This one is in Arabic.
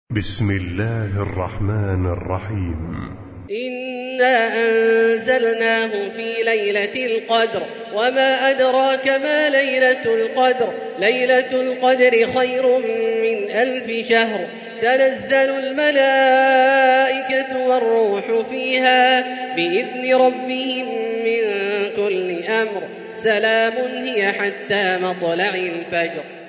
بسم الله الرحمن الرحيم. إنا أنزلناه في ليلة القدر وما أدراك ما ليلة القدر. ليلة القدر خير من 1000 شهر. تنزل الملائكة والروح فيها بإذن ربهم من كل أمر. سلام هي حتى مطلع الفجر.